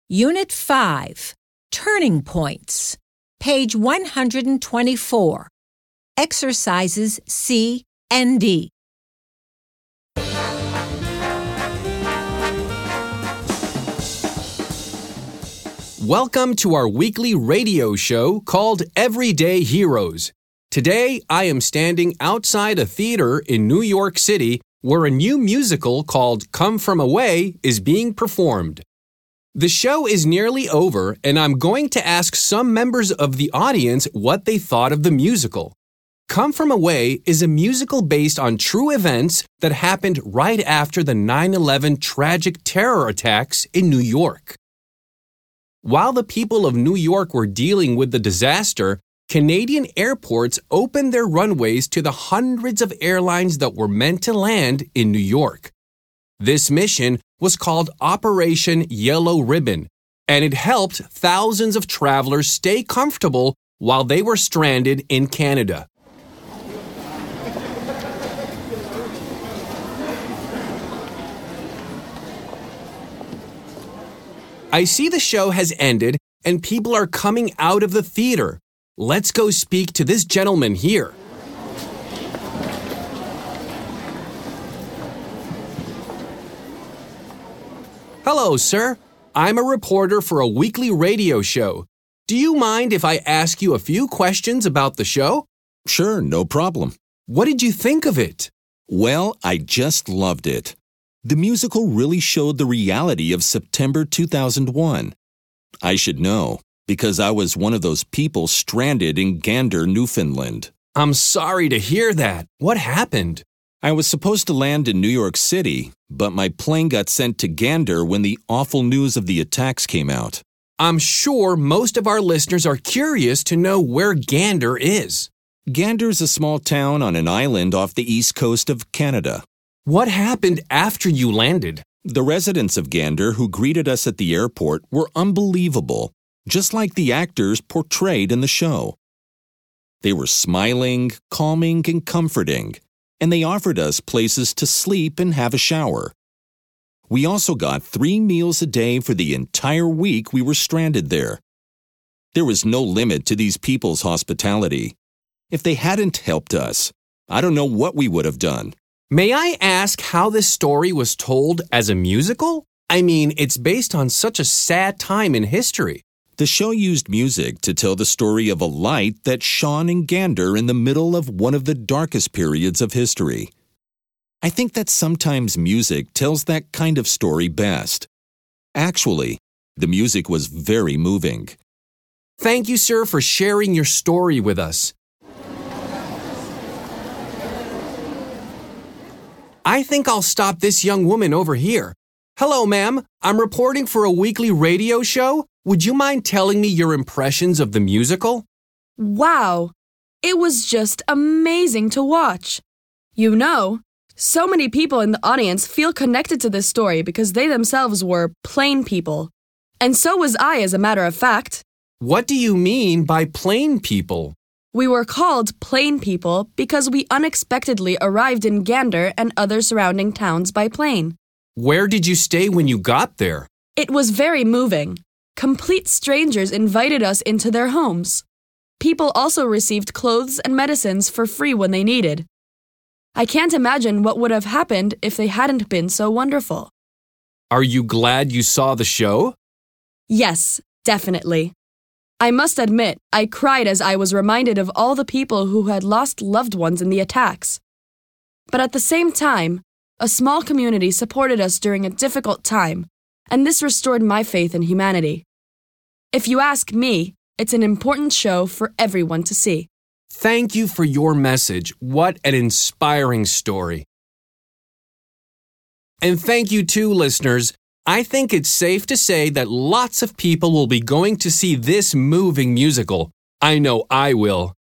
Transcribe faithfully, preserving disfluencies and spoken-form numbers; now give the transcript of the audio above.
Unit five, Turning Points, page one hundred twenty-four, exercises C and D. Welcome to our weekly radio show called Everyday Heroes. Today, I am standing outside a theater in New York City where a new musical called Come From Away is being performed. The show is nearly over, and I'm going to ask some members of the audience what they thought of the musical. Come From Away is a musical based on true events that happened right after the nine eleven tragic terror attacks in New York. While the people of New York were dealing with the disaster, Canadian airports opened their runways to the hundreds of airlines that were meant to land in New York. This mission was called Operation Yellow Ribbon, and it helped thousands of travelers stay comfortable while they were stranded in Canada. I see the show has ended and people are coming out of the theater. Let's go speak to this gentleman here. Hello, sir. I'm a reporter for a weekly radio show. Do you mind if I ask you a few questions about the show? Sure, no problem. What did you think of it? Well, I just loved it. The musical really showed the reality of September two thousand one. I should know, because I was one of those people stranded in Gander, Newfoundland. I'm sorry to hear that. What happened? I was supposed to land in New York City, but my plane got sent to Gander when the awful news of the attacks came out. I'm sure most of our listeners are curious to know where Gander is. Gander's a small town on an island off the east coast of Canada. What happened after you landed? The residents of Gander who greeted us at the airport were unbelievable, just like the actors portrayed in the show. They were smiling, calming, and comforting, and they offered us places to sleep and have a shower. We also got three meals a day for the entire week we were stranded there. There was no limit to these people's hospitality. If they hadn't helped us, I don't know what we would have done. May I ask how this story was told as a musical? I mean, it's based on such a sad time in history. The show used music to tell the story of a light that shone in Gander in the middle of one of the darkest periods of history. I think that sometimes music tells that kind of story best. Actually, the music was very moving. Thank you, sir, for sharing your story with us. I think I'll stop this young woman over here. Hello, ma'am. I'm reporting for a weekly radio show. Would you mind telling me your impressions of the musical? Wow! It was just amazing to watch. You know, so many people in the audience feel connected to this story because they themselves were plain people. And so was I, as a matter of fact. What do you mean by plain people? We were called plain people because we unexpectedly arrived in Gander and other surrounding towns by plane. Where did you stay when you got there? It was very moving. Complete strangers invited us into their homes. People also received clothes and medicines for free when they needed. I can't imagine what would have happened if they hadn't been so wonderful. Are you glad you saw the show? Yes, definitely. I must admit, I cried as I was reminded of all the people who had lost loved ones in the attacks. But at the same time, a small community supported us during a difficult time, and this restored my faith in humanity. If you ask me, it's an important show for everyone to see. Thank you for your message. What an inspiring story. And thank you too, listeners. I think it's safe to say that lots of people will be going to see this moving musical. I know I will.